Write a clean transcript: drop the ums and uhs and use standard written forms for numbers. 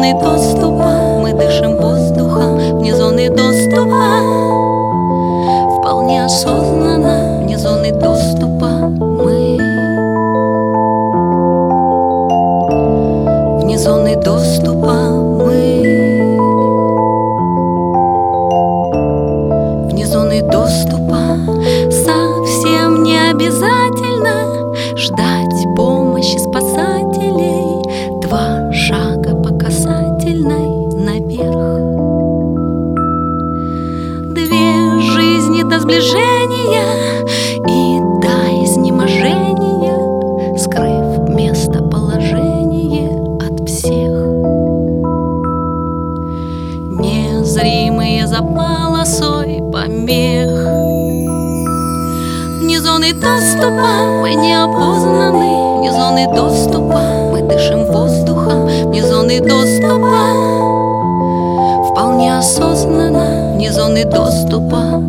зоны доступа мы дышим воздухом, вне зоны доступа. Вполне осознанно, вне зоны доступа мы. Вне зоны доступа мы. Вне зоны доступа совсем не обязательно ждать помощи спасателей. 2 шага по касательной наверх. 2 жизни до сближения и до изнеможения, скрыв местоположение от всех. Незримые за полосой помех. Вне зоны доступа мы неопознаны, вне зоны доступа мы дышим воздухом, вне зоны доступа вполне осознанно, вне зоны доступа